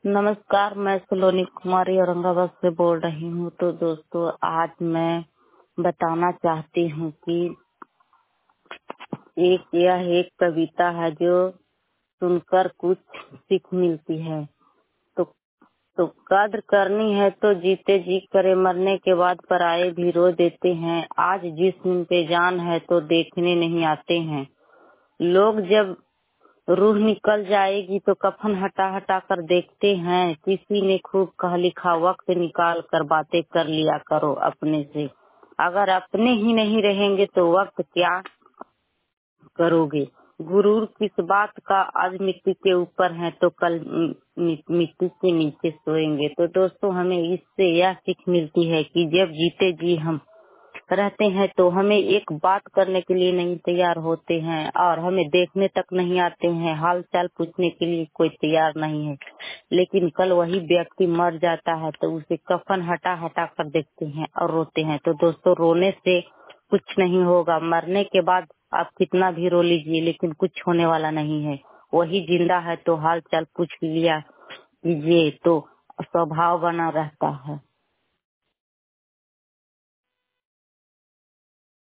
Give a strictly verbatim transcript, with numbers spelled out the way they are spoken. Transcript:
नमस्कार, मैं सलोनी कुमारी औरंगाबाद से बोल रही हूँ। तो दोस्तों, आज मैं बताना चाहती हूँ कि एक यह एक कविता है जो सुनकर कुछ सीख मिलती है। तो तो कद्र करनी है तो जीते जी करे, मरने के बाद पराये भी रो देते हैं। आज जिस्म पे जान है तो देखने नहीं आते हैं लोग। जब रूह निकल जाएगी तो कफन हटा हटा कर देखते हैं। किसी ने खूब कहा लिखा, वक्त निकाल कर बातें कर लिया करो अपने से। अगर अपने ही नहीं रहेंगे तो वक्त क्या करोगे। गुरूर किस बात का, आज मिट्टी के ऊपर है तो कल मिट्टी के नीचे सोएंगे। तो दोस्तों, हमें इससे यह सीख मिलती है कि जब जीते जी हम रहते हैं तो हमें एक बात करने के लिए नहीं तैयार होते हैं, और हमें देखने तक नहीं आते हैं, हाल चाल पूछने के लिए कोई तैयार नहीं है। लेकिन कल वही व्यक्ति मर जाता है तो उसे कफन हटा हटा कर देखते हैं और रोते हैं। तो दोस्तों, रोने से कुछ नहीं होगा। मरने के बाद आप कितना भी रो लीजिए, लेकिन कुछ होने वाला नहीं है। वही जिंदा है तो हाल चाल पूछ लिया कीजिए तो स्वभाव बना रहता है।